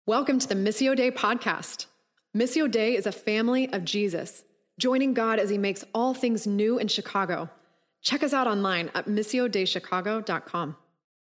Welcome to the Missio Dei podcast. Missio Dei is a family of Jesus, joining God as he makes all things new in Chicago. Check us out online at missiodeichicago.com.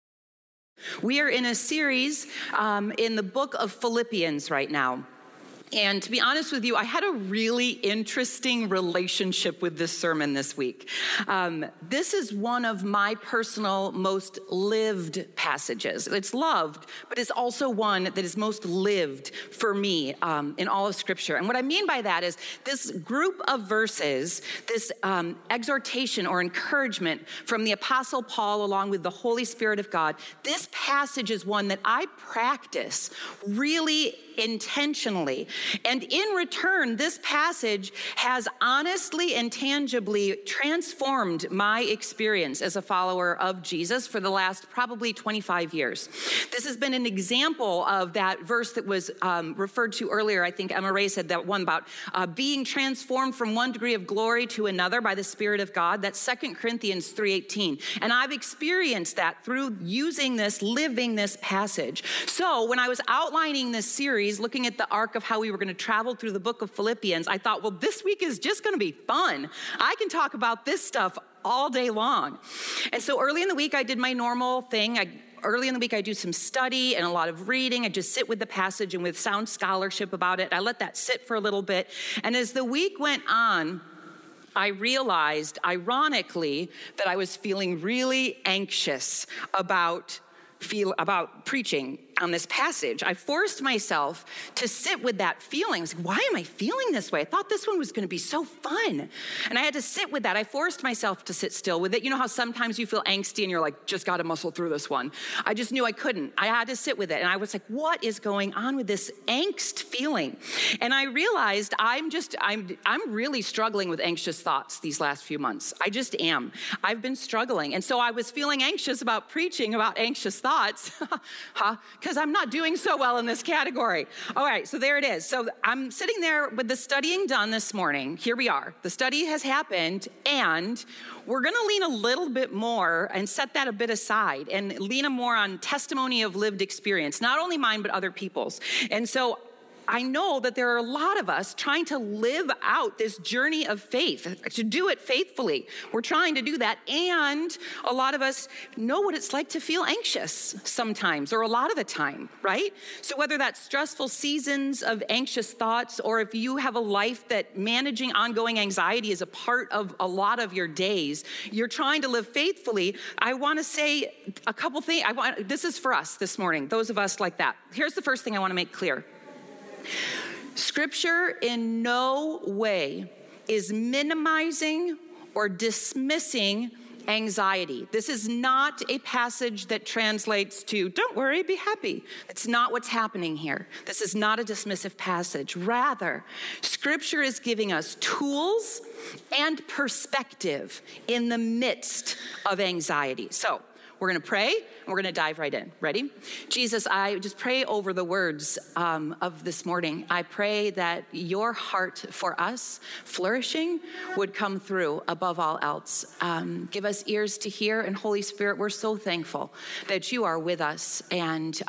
We are in a series in the book of Philippians right now. And to be honest with you, I had a really interesting relationship with this sermon this week. This is one of my personal most lived passages. It's loved, but it's also one that is most lived for me in all of Scripture. And what I mean by that is this group of verses, this exhortation or encouragement from the Apostle Paul along with the Holy Spirit of God, this passage is one that I practice really intentionally. And in return, this passage has honestly and tangibly transformed my experience as a follower of Jesus for the last probably 25 years. This has been an example of that verse that was referred to earlier. I think Emma Ray said that one about being transformed from one degree of glory to another by the Spirit of God. That's 2 Corinthians 3:18. And I've experienced that through using this, living this passage. So when I was outlining this series, looking at the arc of how we were going to travel through the book of Philippians, I thought, well, this week is just going to be fun. I can talk about this stuff all day long. And so early in the week, I did my normal thing. Early in the week, I do some study and a lot of reading. I just sit with the passage and with sound scholarship about it. I let that sit for a little bit. And as the week went on, I realized, ironically, that I was feeling really anxious about preaching on this passage. I forced myself to sit with that feeling. I was like, why am I feeling this way? I thought this one was going to be so fun. And I had to sit with that. I forced myself to sit still with it. You know how sometimes you feel angsty and you're like, just got to muscle through this one. I just knew I couldn't. I had to sit with it. And I was like, what is going on with this angst feeling? And I realized I'm really struggling with anxious thoughts these last few months. I just am. I've been struggling. And so I was feeling anxious about preaching about anxious thoughts, because I'm not doing so well in this category. All right, so there it is. So I'm sitting there with the studying done this morning. Here we are. The study has happened, and we're going to lean a little bit more and set that a bit aside and lean more on testimony of lived experience, not only mine, but other people's. And so I know that there are a lot of us trying to live out this journey of faith, to do it faithfully. We're trying to do that. And a lot of us know what it's like to feel anxious sometimes, or a lot of the time, right? So whether that's stressful seasons of anxious thoughts, or if you have a life that managing ongoing anxiety is a part of a lot of your days, you're trying to live faithfully. I want to say a couple things. This is for us this morning, those of us like that. Here's the first thing I want to make clear. Scripture in no way is minimizing or dismissing anxiety. This is not a passage that translates to, don't worry, be happy. It's not what's happening here. This is not a dismissive passage. Rather, Scripture is giving us tools and perspective in the midst of anxiety. So, we're going to pray, and we're going to dive right in. Ready? Jesus, I just pray over the words of this morning. I pray that your heart for us flourishing would come through above all else. Give us ears to hear, and Holy Spirit, we're so thankful that you are with us and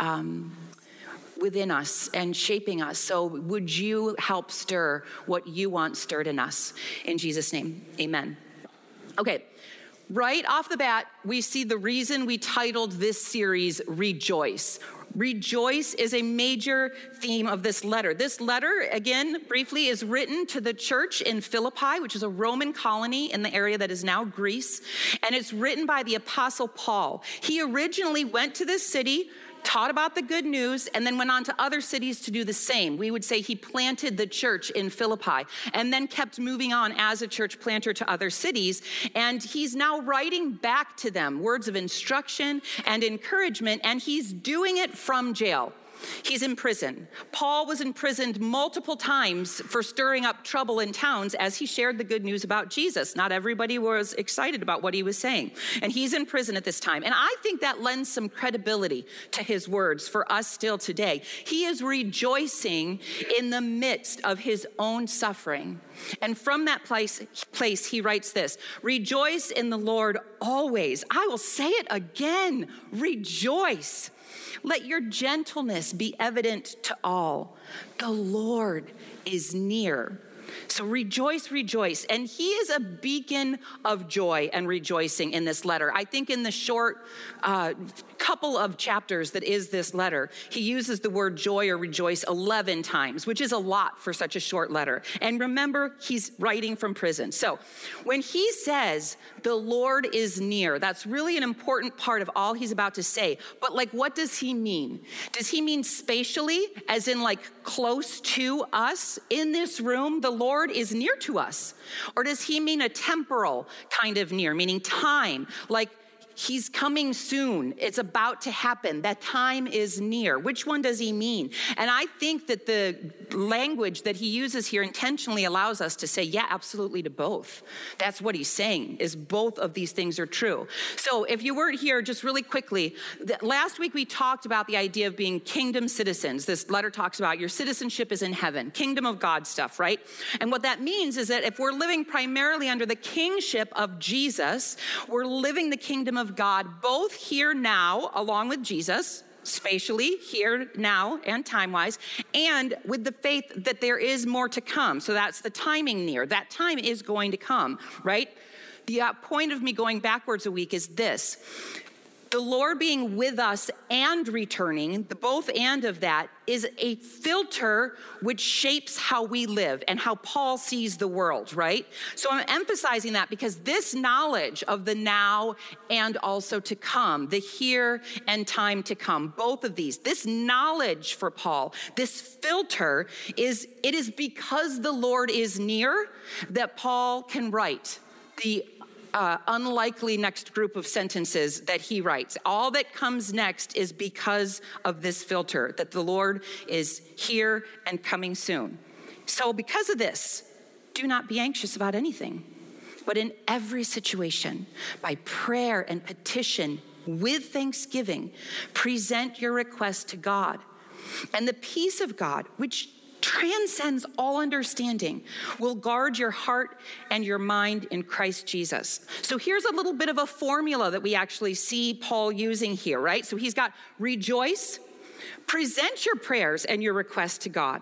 within us and shaping us. So would you help stir what you want stirred in us? In Jesus' name, amen. Okay. Right off the bat, we see the reason we titled this series Rejoice. Rejoice is a major theme of this letter. This letter, again, briefly, is written to the church in Philippi, which is a Roman colony in the area that is now Greece. And it's written by the Apostle Paul. He originally went to this city, taught about the good news, and then went on to other cities to do the same. We would say he planted the church in Philippi and then kept moving on as a church planter to other cities. And he's now writing back to them words of instruction and encouragement, and he's doing it from jail. He's in prison. Paul was imprisoned multiple times for stirring up trouble in towns as he shared the good news about Jesus. Not everybody was excited about what he was saying. And he's in prison at this time. And I think that lends some credibility to his words for us still today. He is rejoicing in the midst of his own suffering. And from that place he writes this: rejoice in the Lord always. I will say it again, rejoice. Let your gentleness be evident to all. The Lord is near. So rejoice, rejoice. And he is a beacon of joy and rejoicing in this letter. I think in the short couple of chapters that is this letter, he uses the word joy or rejoice 11 times, which is a lot for such a short letter. And remember, he's writing from prison. So when he says the Lord is near, that's really an important part of all he's about to say. But like, what does he mean? Does he mean spatially, as in like close to us in this room? The Lord is near to us. Or does he mean a temporal kind of near, meaning time, like he's coming soon. It's about to happen. That time is near. Which one does he mean? And I think that the language that he uses here intentionally allows us to say, yeah, absolutely to both. That's what he's saying, is both of these things are true. So if you weren't here, just really quickly, last week we talked about the idea of being kingdom citizens. This letter talks about your citizenship is in heaven, kingdom of God stuff, right? And what that means is that if we're living primarily under the kingship of Jesus, we're living the kingdom of God, both here now, along with Jesus, spatially, here now and time-wise, and with the faith that there is more to come. So that's the timing near. That time is going to come, right? The point of me going backwards a week is this. The Lord being with us and returning, the both and of that, is a filter which shapes how we live and how Paul sees the world, right? So I'm emphasizing that because this knowledge of the now and also to come, the here and time to come, both of these, this knowledge for Paul, this filter it is because the Lord is near that Paul can write the unlikely next group of sentences that he writes. All that comes next is because of this filter, that the Lord is here and coming soon. So because of this, do not be anxious about anything, but in every situation, by prayer and petition, with thanksgiving, present your request to God. And the peace of God, which transcends all understanding, will guard your heart and your mind in Christ Jesus. So here's a little bit of a formula that we actually see Paul using here, right? So he's got rejoice, present your prayers and your requests to God,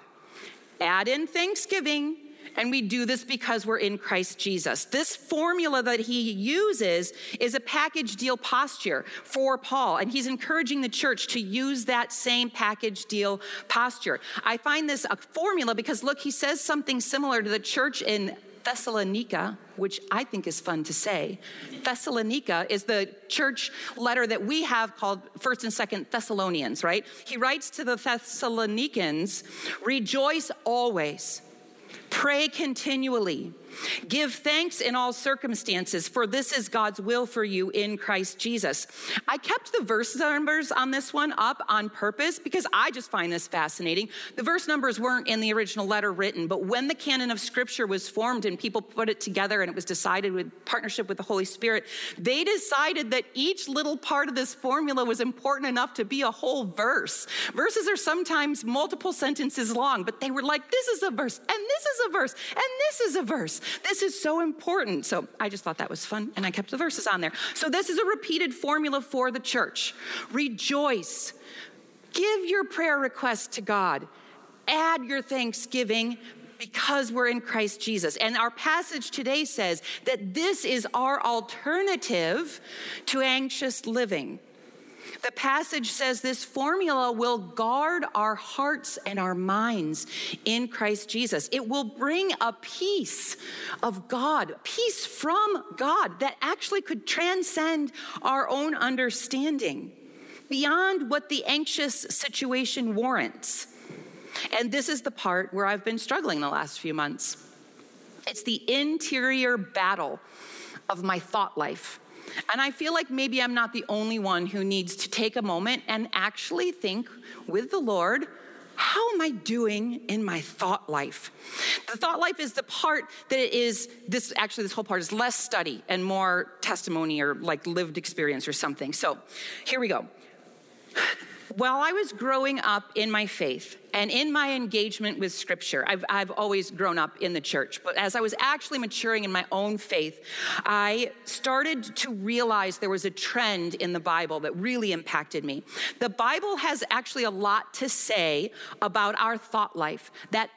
add in thanksgiving, and we do this because we're in Christ Jesus. This formula that he uses is a package deal posture for Paul, and he's encouraging the church to use that same package deal posture. I find this a formula because, look, he says something similar to the church in Thessalonica, which I think is fun to say. Thessalonica is the church letter that we have called 1st and 2nd Thessalonians, right? He writes to the Thessalonians, rejoice always. Pray continually. Give thanks in all circumstances, for this is God's will for you in Christ Jesus. I kept the verse numbers on this one up on purpose because I just find this fascinating. The verse numbers weren't in the original letter written, but when the canon of Scripture was formed and people put it together and it was decided with partnership with the Holy Spirit, they decided that each little part of this formula was important enough to be a whole verse. Verses are sometimes multiple sentences long, but they were like, this is a verse, and this is a verse, and this is a verse. This is so important. So I just thought that was fun, and I kept the verses on there. So this is a repeated formula for the church. Rejoice. Give your prayer requests to God. Add your thanksgiving because we're in Christ Jesus. And our passage today says that this is our alternative to anxious living. The passage says this formula will guard our hearts and our minds in Christ Jesus. It will bring a peace of God, peace from God that actually could transcend our own understanding beyond what the anxious situation warrants. And this is the part where I've been struggling the last few months. It's the interior battle of my thought life. And I feel like maybe I'm not the only one who needs to take a moment and actually think with the Lord, how am I doing in my thought life? The thought life is the part that is, this whole part is less study and more testimony or like lived experience or something. So here we go. While I was growing up in my faith, and in my engagement with Scripture, I've always grown up in the church, but as I was actually maturing in my own faith, I started to realize there was a trend in the Bible that really impacted me. The Bible has actually a lot to say about our thought life, that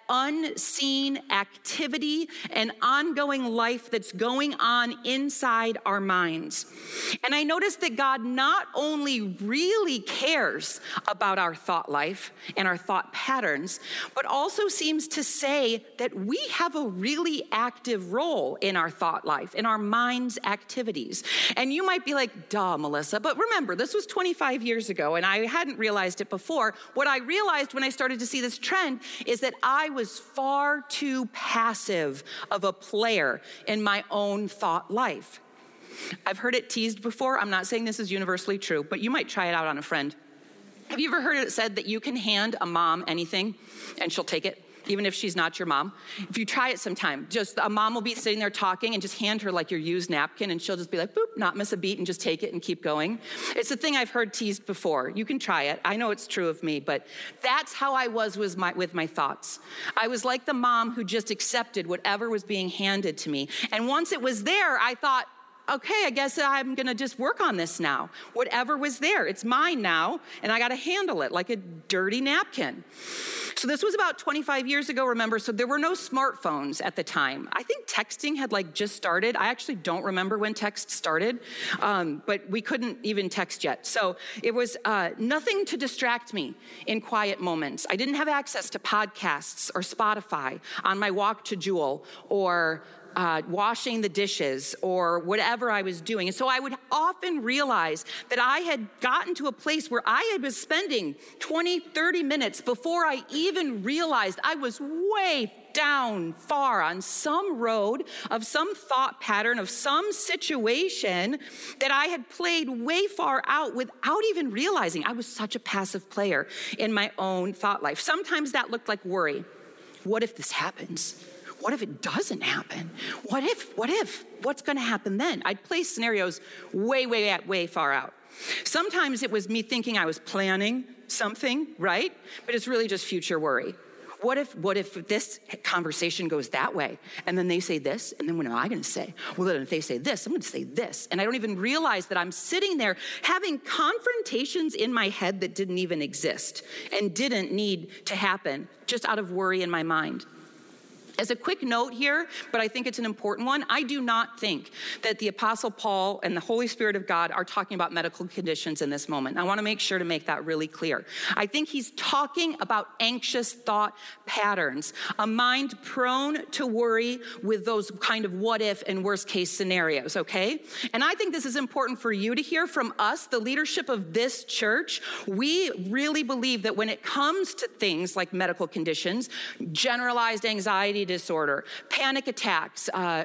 unseen activity and ongoing life that's going on inside our minds. And I noticed that God not only really cares about our thought life and our thought patterns, but also seems to say that we have a really active role in our thought life, in our mind's activities. And you might be like, duh, Melissa, but remember, this was 25 years ago, and I hadn't realized it before. What I realized when I started to see this trend is that I was far too passive of a player in my own thought life. I've heard it teased before. I'm not saying this is universally true, but you might try it out on a friend. Have you ever heard it said that you can hand a mom anything and she'll take it, even if she's not your mom? If you try it sometime, just a mom will be sitting there talking and just hand her like your used napkin and she'll just be like, boop, not miss a beat and just take it and keep going. It's a thing I've heard teased before. You can try it. I know it's true of me, but that's how I was with my thoughts. I was like the mom who just accepted whatever was being handed to me. And once it was there, I thought, okay, I guess I'm going to just work on this now. Whatever was there, it's mine now, and I got to handle it like a dirty napkin. So this was about 25 years ago, remember, so there were no smartphones at the time. I think texting had just started. I actually don't remember when text started, but we couldn't even text yet. So it was nothing to distract me in quiet moments. I didn't have access to podcasts or Spotify on my walk to Jewel or washing the dishes or whatever I was doing. And so I would often realize that I had gotten to a place where I had been spending 20, 30 minutes before I even realized I was way down far on some road of some thought pattern of some situation that I had played way far out without even realizing. I was such a passive player in my own thought life. Sometimes that looked like worry. What if this happens? What if it doesn't happen? What if? What's going to happen then? I'd play scenarios way far out. Sometimes it was me thinking I was planning something, right? But it's really just future worry. What if this conversation goes that way? And then they say this, and then what am I going to say? Well, then if they say this, I'm going to say this. And I don't even realize that I'm sitting there having confrontations in my head that didn't even exist and didn't need to happen, just out of worry in my mind. As a quick note here, but I think it's an important one, I do not think that the Apostle Paul and the Holy Spirit of God are talking about medical conditions in this moment. I want to make sure to make that really clear. I think he's talking about anxious thought patterns, a mind prone to worry with those kind of what if and worst case scenarios, okay? And I think this is important for you to hear from us, the leadership of this church. We really believe that when it comes to things like medical conditions, generalized anxiety disorder, panic attacks,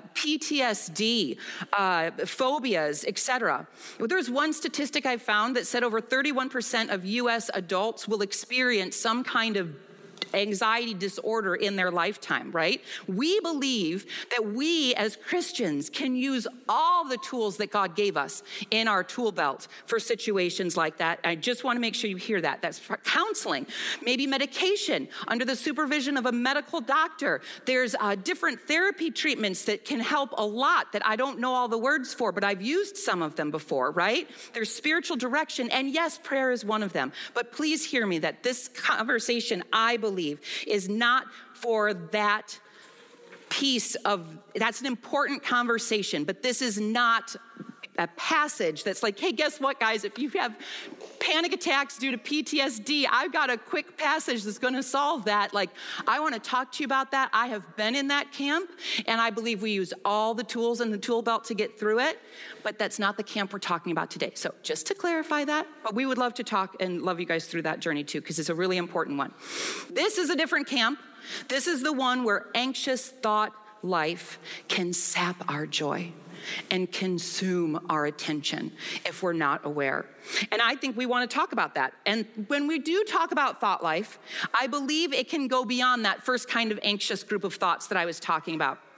PTSD, phobias, etc. There's one statistic I found that said over 31% of U.S. adults will experience some kind of anxiety disorder in their lifetime, right? We believe that we as Christians can use all the tools that God gave us in our tool belt for situations like that. I just want to make sure you hear that. That's counseling, maybe medication under the supervision of a medical doctor. There's different therapy treatments that can help a lot that I don't know all the words for, but I've used some of them before, right? There's spiritual direction, and yes, prayer is one of them. But please hear me that this conversation, I believe, is not for that piece of, that's an important conversation, but this is not a passage that's like, hey, guess what, guys? If you have panic attacks due to PTSD, I've got a quick passage that's going to solve that. Like, I want to talk to you about that. I have been in that camp, and I believe we use all the tools in the tool belt to get through it, but that's not the camp we're talking about today. So just to clarify that, but we would love to talk and love you guys through that journey too, because it's a really important one. This is a different camp. This is the one where anxious thought life can sap our joy and consume our attention if we're not aware. And I think we want to talk about that. And when we do talk about thought life, I believe it can go beyond that first kind of anxious group of thoughts that I was talking about.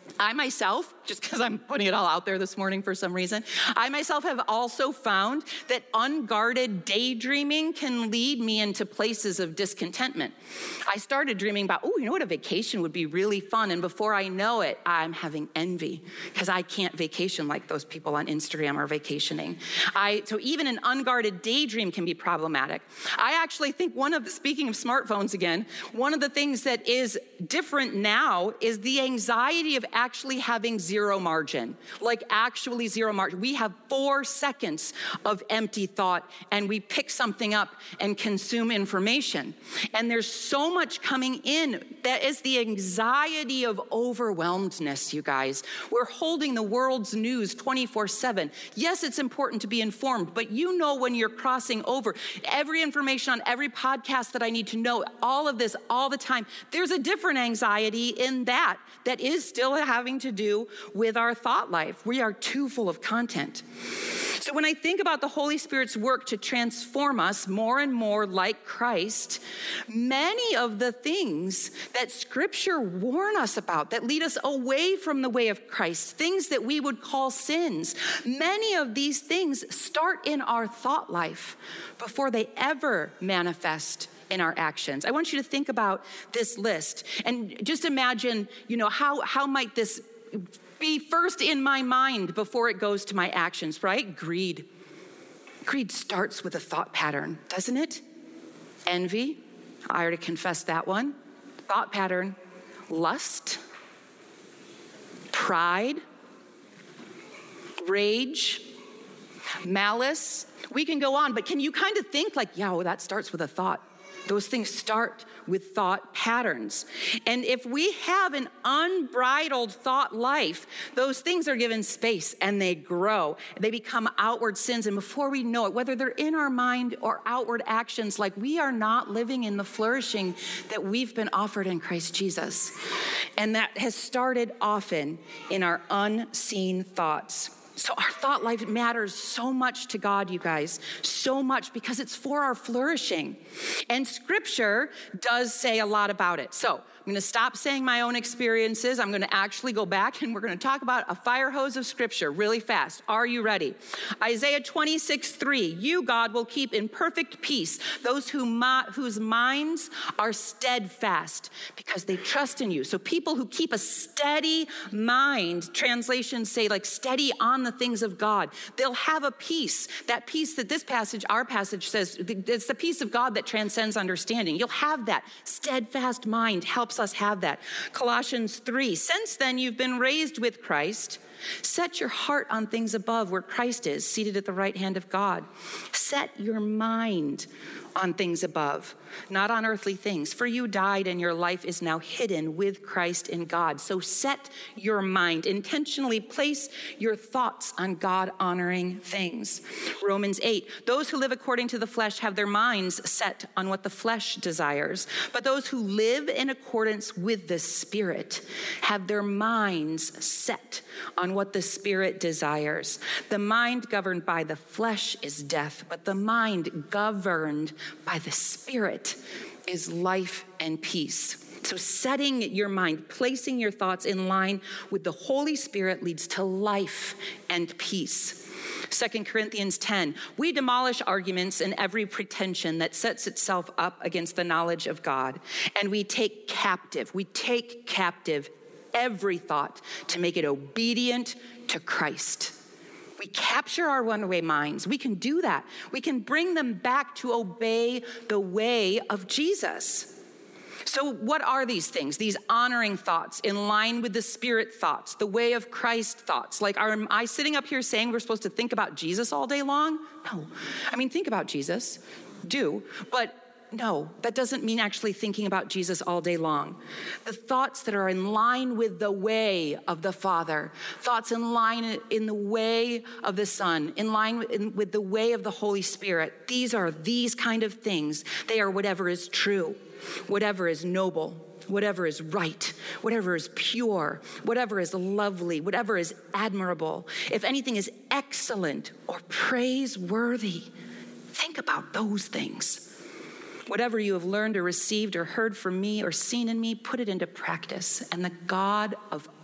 I myself, just because I'm putting it all out there this morning for some reason, I myself have also found that unguarded daydreaming can lead me into places of discontentment. I started dreaming about, you know what, a vacation would be really fun. And before I know it, I'm having envy because I can't vacation like those people on Instagram are vacationing. So even an unguarded daydream can be problematic. I actually think speaking of smartphones again, one of the things that is different now is the anxiety of actually having zero margin, like actually zero margin. We have 4 seconds of empty thought and we pick something up and consume information. And there's so much coming in that is the anxiety of overwhelmedness, you guys. We're holding the world's news 24/7. Yes, it's important to be informed, but you know when you're crossing over every information on every podcast that I need to know, all of this, all the time, there's a different anxiety in that is still having to do with our thought life. We are too full of content. So when I think about the Holy Spirit's work to transform us more and more like Christ, many of the things that Scripture warn us about that lead us away from the way of Christ, things that we would call sins, many of these things start in our thought life before they ever manifest in our actions. I want you to think about this list and just imagine, how might this be first in my mind before it goes to my actions, right? Greed. Greed starts with a thought pattern, doesn't it? Envy. I already confessed that one. Thought pattern. Lust. Pride. Rage. Malice. We can go on, but can you kind of think like, that starts with a thought. Those things start with thought patterns. And if we have an unbridled thought life, those things are given space and they grow. They become outward sins. And before we know it, whether they're in our mind or outward actions, like we are not living in the flourishing that we've been offered in Christ Jesus. And that has started often in our unseen thoughts. So our thought life matters so much to God, you guys, so much because it's for our flourishing. And Scripture does say a lot about it. So I'm going to stop saying my own experiences. I'm going to actually go back and we're going to talk about a fire hose of Scripture really fast. Are you ready? Isaiah 26:3, you, God, will keep in perfect peace those whose minds are steadfast because they trust in you. So people who keep a steady mind, translations say like steady on the things of God, they'll have a peace. That peace that our passage says, it's the peace of God that transcends understanding. You'll have that steadfast mind. Helps us have that. Colossians 3, since then you've been raised with Christ. Set your heart on things above where Christ is, seated at the right hand of God. Set your mind on things above, not on earthly things. For you died and your life is now hidden with Christ in God. So set your mind. Intentionally place your thoughts on God-honoring things. Romans 8, those who live according to the flesh have their minds set on what the flesh desires. But those who live in accordance with the Spirit have their minds set on what the Spirit desires. The mind governed by the flesh is death, but the mind governed by the Spirit is life and peace. So setting your mind, placing your thoughts in line with the Holy Spirit leads to life and peace. 2 Corinthians 10, we demolish arguments and every pretension that sets itself up against the knowledge of God. And we take captive every thought to make it obedient to Christ. We capture our runaway minds. We can do that. We can bring them back to obey the way of Jesus. So what are these things? These honoring thoughts in line with the Spirit thoughts, the way of Christ thoughts. Like, am I sitting up here saying we're supposed to think about Jesus all day long? No. I mean, think about Jesus. Do. But no, that doesn't mean actually thinking about Jesus all day long. The thoughts that are in line with the way of the Father, thoughts in line in the way of the Son, in line with the way of the Holy Spirit. These are these kind of things. They are whatever is true, whatever is noble, whatever is right, whatever is pure, whatever is lovely, whatever is admirable. If anything is excellent or praiseworthy, think about those things. Whatever you have learned or received or heard from me or seen in me, put it into practice, and the God of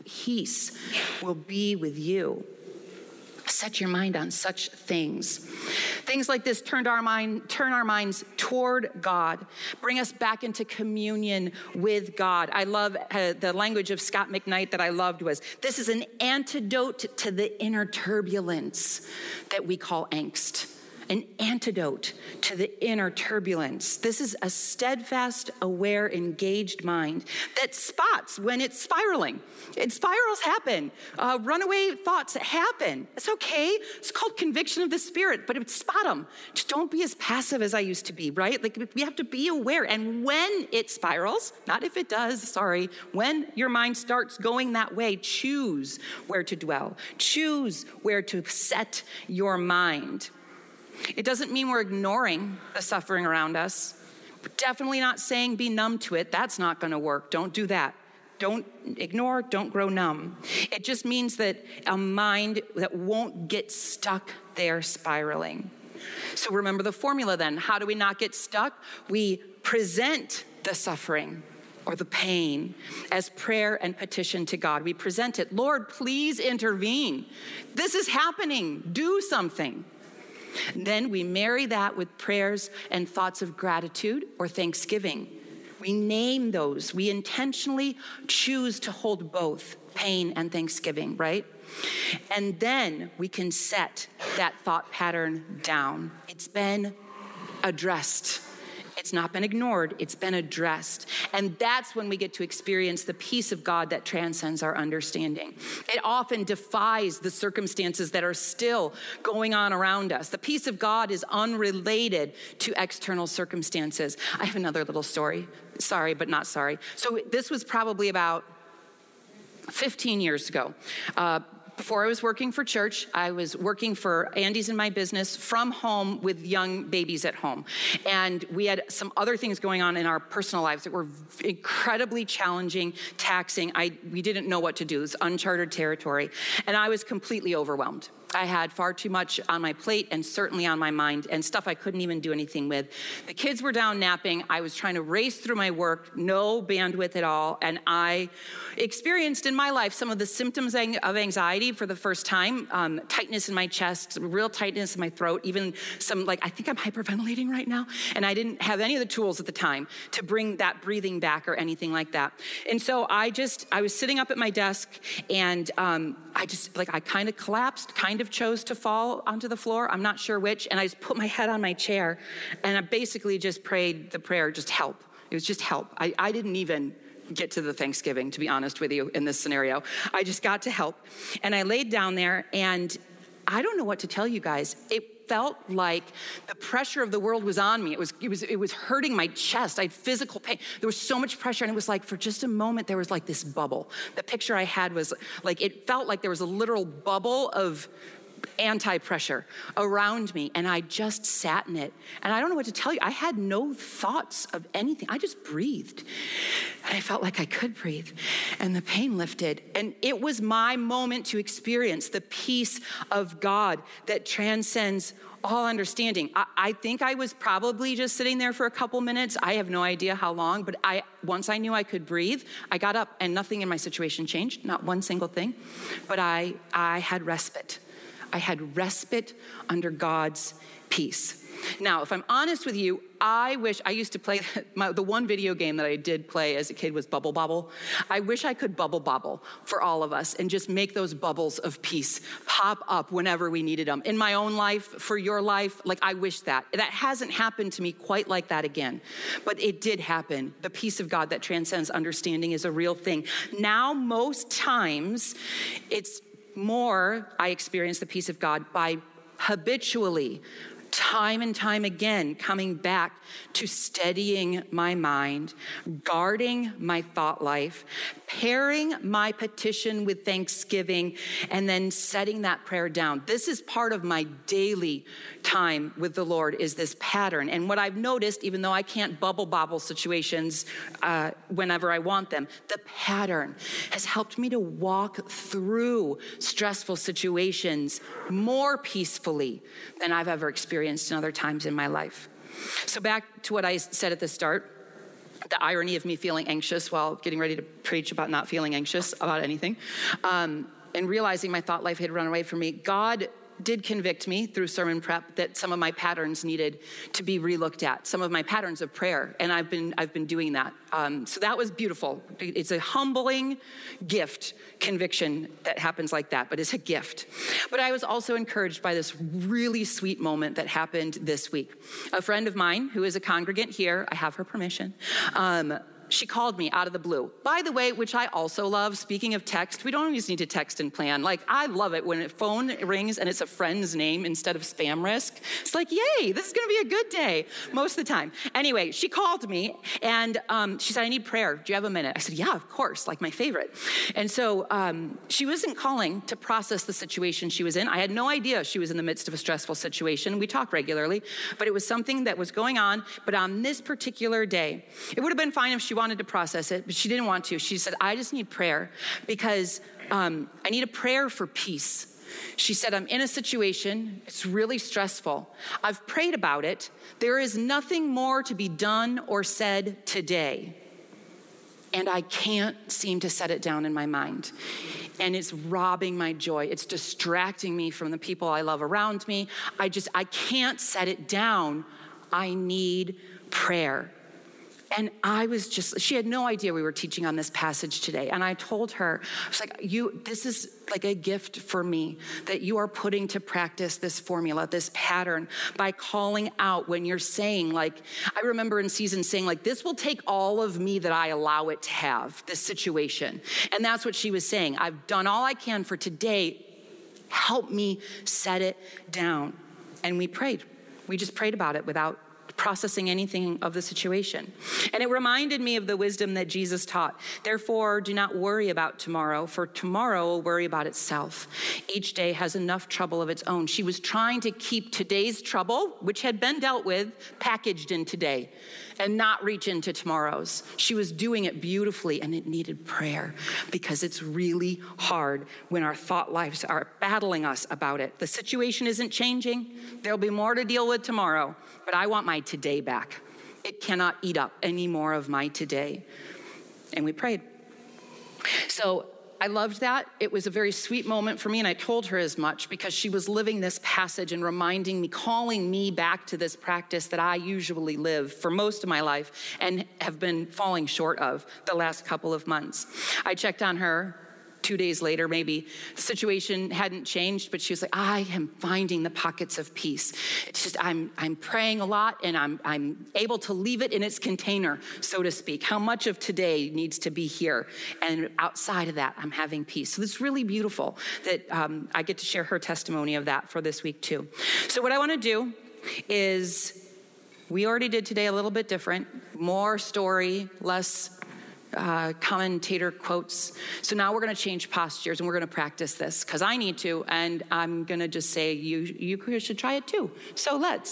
peace will be with you. Set your mind on such things. Things like this turn our minds toward God, bring us back into communion with God. I love the language of Scott McKnight that I loved was, this is an antidote to the inner turbulence that we call angst. An antidote to the inner turbulence. This is a steadfast, aware, engaged mind that spots when it's spiraling. Spirals happen. Runaway thoughts happen. It's okay. It's called conviction of the Spirit, but it's spot them. Just don't be as passive as I used to be, right? Like we have to be aware. And when it spirals, not if it does, sorry, when your mind starts going that way, choose where to dwell. Choose where to set your mind. It doesn't mean we're ignoring the suffering around us. We're definitely not saying be numb to it. That's not going to work. Don't do that. Don't ignore, don't grow numb. It just means that a mind that won't get stuck there spiraling. So remember the formula then. How do we not get stuck? We present the suffering or the pain as prayer and petition to God. We present it. Lord, please intervene. This is happening. Do something. Then we marry that with prayers and thoughts of gratitude or thanksgiving. We name those. We intentionally choose to hold both pain and thanksgiving, right? And then we can set that thought pattern down. It's been addressed. It's not been ignored, it's been addressed. And that's when we get to experience the peace of God that transcends our understanding. It often defies the circumstances that are still going on around us. The peace of God is unrelated to external circumstances. I have another little story. Sorry, but not sorry. So this was probably about 15 years ago. Before I was working for church, I was working for Andy's in my business from home with young babies at home. And we had some other things going on in our personal lives that were incredibly challenging, taxing. We didn't know what to do. It was uncharted territory. And I was completely overwhelmed. I had far too much on my plate and certainly on my mind and stuff I couldn't even do anything with. The kids were down napping. I was trying to race through my work, no bandwidth at all. And I experienced in my life some of the symptoms of anxiety for the first time. Tightness in my chest, real tightness in my throat, even some I think I'm hyperventilating right now. And I didn't have any of the tools at the time to bring that breathing back or anything like that. And so I was sitting up at my desk and I kind of collapsed, kind of chose to fall onto the floor. I'm not sure which. And I just put my head on my chair and I basically just prayed the prayer, just help. It was just help. I didn't even get to the Thanksgiving, to be honest with you, in this scenario. I just got to help. And I laid down there and I don't know what to tell you guys. It felt like the pressure of the world was on me. It was hurting my chest. I had physical pain. There was so much pressure, and it was like for just a moment there was like this bubble. The picture I had was like it felt like there was a literal bubble of anti-pressure around me, and I just sat in it. And I don't know what to tell you. I had no thoughts of anything. I just breathed. And I felt like I could breathe. And the pain lifted. And it was my moment to experience the peace of God that transcends all understanding. I think I was probably just sitting there for a couple minutes. I have no idea how long, but once I knew I could breathe, I got up and nothing in my situation changed, not one single thing. But I had respite. I had respite under God's peace. Now, if I'm honest with you, I wish I used to play the one video game that I did play as a kid was Bubble Bobble. I wish I could bubble for all of us and just make those bubbles of peace pop up whenever we needed them. In my own life, for your life, I wish that. That hasn't happened to me quite like that again, but it did happen. The peace of God that transcends understanding is a real thing. Now, most times, it's more, I experience the peace of God by habitually, time and time again, coming back to steadying my mind, guarding my thought life, pairing my petition with thanksgiving, and then setting that prayer down. This is part of my daily time with the Lord, is this pattern. And what I've noticed, even though I can't bubble situations whenever I want them, the pattern has helped me to walk through stressful situations more peacefully than I've ever experienced in other times in my life. So back to what I said at the start. the irony of me feeling anxious while getting ready to preach about not feeling anxious about anything, and realizing my thought life had run away from me, God did convict me through sermon prep that some of my patterns needed to be relooked at, some of my patterns of prayer, and I've been doing that. So that was beautiful. It's a humbling gift, conviction that happens like that, but it's a gift. But I was also encouraged by this really sweet moment that happened this week. A friend of mine who is a congregant here, I have her permission, she called me out of the blue. By the way, which I also love, speaking of text, we don't always need to text and plan. Like, I love it when a phone rings and it's a friend's name instead of spam risk. It's like, yay, this is gonna be a good day most of the time. Anyway, she called me and she said, I need prayer. Do you have a minute? I said, yeah, of course, like my favorite. And so she wasn't calling to process the situation she was in. I had no idea she was in the midst of a stressful situation. We talk regularly, but it was something that was going on. But on this particular day, it would have been fine if she wanted to process it, but she didn't want to. She said, I just need prayer because I need a prayer for peace. She said, I'm in a situation, it's really stressful. I've prayed about it. There is nothing more to be done or said today. And I can't seem to set it down in my mind. And it's robbing my joy. It's distracting me from the people I love around me. I can't set it down. I need prayer. And she had no idea we were teaching on this passage today. And I told her, I was like, this is like a gift for me that you are putting to practice this formula, this pattern by calling out when you're saying, like, I remember in season saying, like, this will take all of me that I allow it to have, this situation. And that's what she was saying. I've done all I can for today. Help me set it down. And we prayed. We just prayed about it without processing anything of the situation. And it reminded me of the wisdom that Jesus taught. Therefore, do not worry about tomorrow, for tomorrow will worry about itself. Each day has enough trouble of its own. She was trying to keep today's trouble, which had been dealt with, packaged in today and not reach into tomorrow's. She was doing it beautifully, and it needed prayer because it's really hard when our thought lives are battling us about it. The situation isn't changing. There'll be more to deal with tomorrow, but I want my today back. It cannot eat up any more of my today. And we prayed. So I loved that. It was a very sweet moment for me, and I told her as much because she was living this passage and reminding me, calling me back to this practice that I usually live for most of my life and have been falling short of the last couple of months. I checked on her 2 days later, maybe. The situation hadn't changed, but she was like, I am finding the pockets of peace. It's just, I'm praying a lot, and I'm able to leave it in its container, so to speak. How much of today needs to be here? And outside of that, I'm having peace. So it's really beautiful that I get to share her testimony of that for this week too. So what I want to do is, we already did today a little bit different, more story, less commentator quotes. So now we're going to change postures and we're going to practice this because I need to, and I'm going to just say you should try it too. So let's.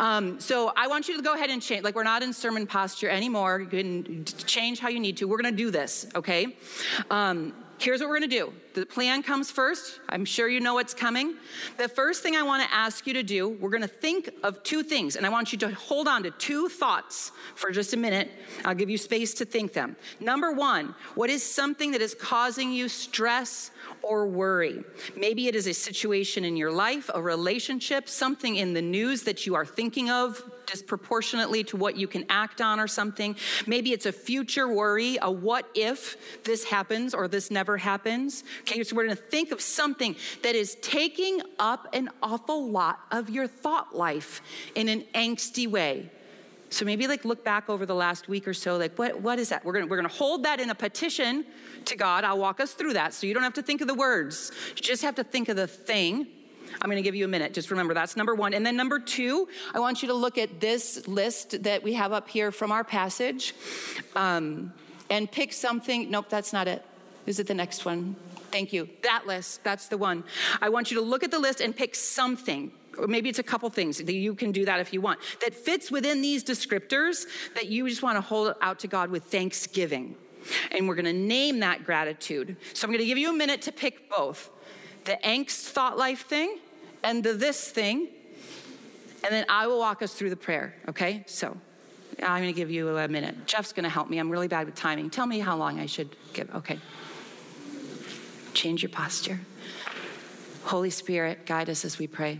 So I want you to go ahead and change. Like, we're not in sermon posture anymore. You can change how you need to. We're going to do this, okay? Here's what we're going to do. The plan comes first. I'm sure you know what's coming. The first thing I want to ask you to do, we're going to think of two things, and I want you to hold on to two thoughts for just a minute. I'll give you space to think them. Number one, what is something that is causing you stress or worry? Maybe it is a situation in your life, a relationship, something in the news that you are thinking of disproportionately to what you can act on or something. Maybe it's a future worry, a what if this happens or this never happens. Okay, so we're going to think of something that is taking up an awful lot of your thought life in an angsty way. So maybe look back over the last week or so, what is that? We're going to hold that in a petition to God. I'll walk us through that. So you don't have to think of the words. You just have to think of the thing. I'm going to give you a minute. Just remember, that's number one. And then number two, I want you to look at this list that we have up here from our passage and pick something. Nope, that's not it. Is it the next one? Thank you. That list, that's the one. I want you to look at the list and pick something. Or maybe it's a couple things. You can do that if you want. That fits within these descriptors that you just want to hold out to God with thanksgiving. And we're going to name that gratitude. So I'm going to give you a minute to pick both. The angst thought life thing and the this thing. And then I will walk us through the prayer. Okay? So I'm going to give you a minute. Jeff's going to help me. I'm really bad with timing. Tell me how long I should give. Okay. Change your posture. Holy Spirit, guide us as we pray.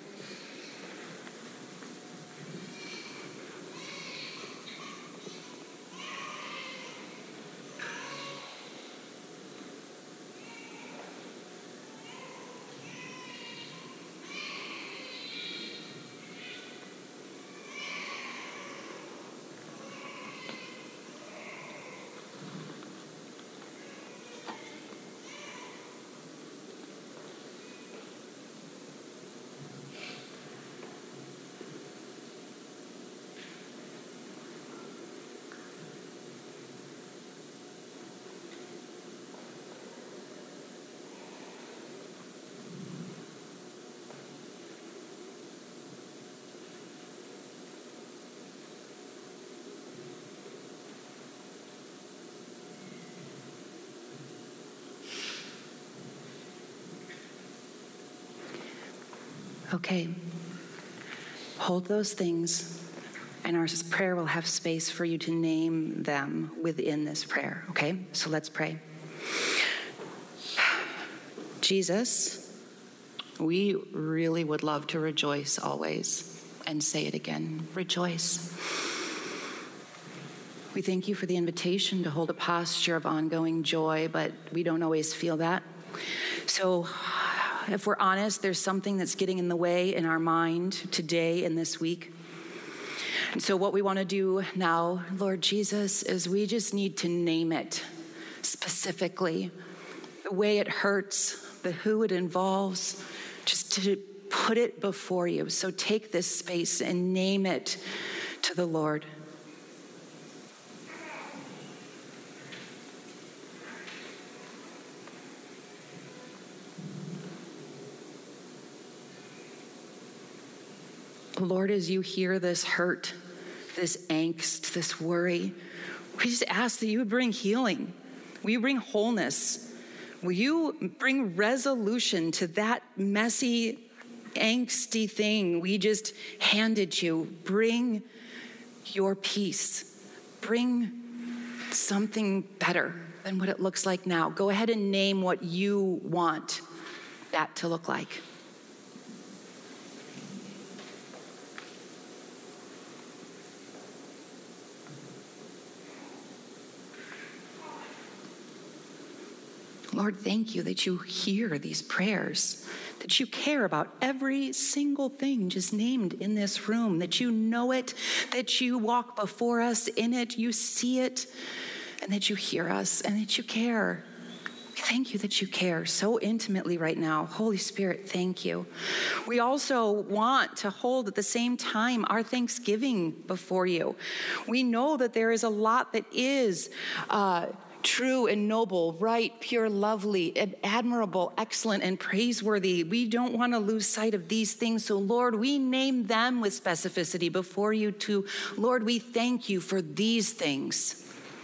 Okay, hold those things, and our prayer will have space for you to name them within this prayer, okay? So let's pray. Jesus, we really would love to rejoice always, and say it again, rejoice. We thank you for the invitation to hold a posture of ongoing joy, but we don't always feel that. So if we're honest, there's something that's getting in the way in our mind today and this week. And so what we want to do now, Lord Jesus, is we just need to name it specifically. The way it hurts, the who it involves, just to put it before you. So take this space and name it to the Lord. Lord, as you hear this hurt, this angst, this worry, we just ask that you would bring healing. Will you bring wholeness? Will you bring resolution to that messy, angsty thing we just handed you? Bring your peace. Bring something better than what it looks like now. Go ahead and name what you want that to look like. Lord, thank you that you hear these prayers, that you care about every single thing just named in this room, that you know it, that you walk before us in it, you see it, and that you hear us, and that you care. Thank you that you care so intimately right now. Holy Spirit, thank you. We also want to hold at the same time our thanksgiving before you. We know that there is a lot that is true and noble, right, pure, lovely, admirable, excellent, and praiseworthy. We don't want to lose sight of these things. So, Lord, we name them with specificity before you too. Lord, we thank you for these things.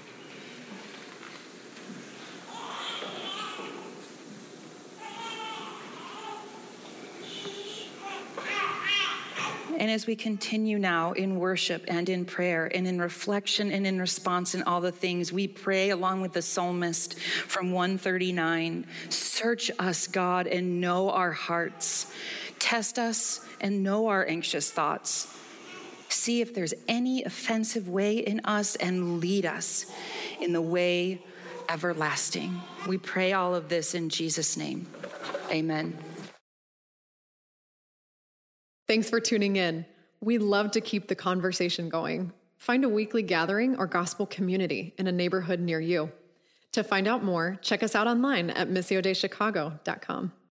And as we continue now in worship and in prayer and in reflection and in response in all the things, we pray along with the psalmist from 139, search us, God, and know our hearts. Test us and know our anxious thoughts. See if there's any offensive way in us and lead us in the way everlasting. We pray all of this in Jesus' name. Amen. Thanks for tuning in. We love to keep the conversation going. Find a weekly gathering or gospel community in a neighborhood near you. To find out more, check us out online at missiodaychicago.com.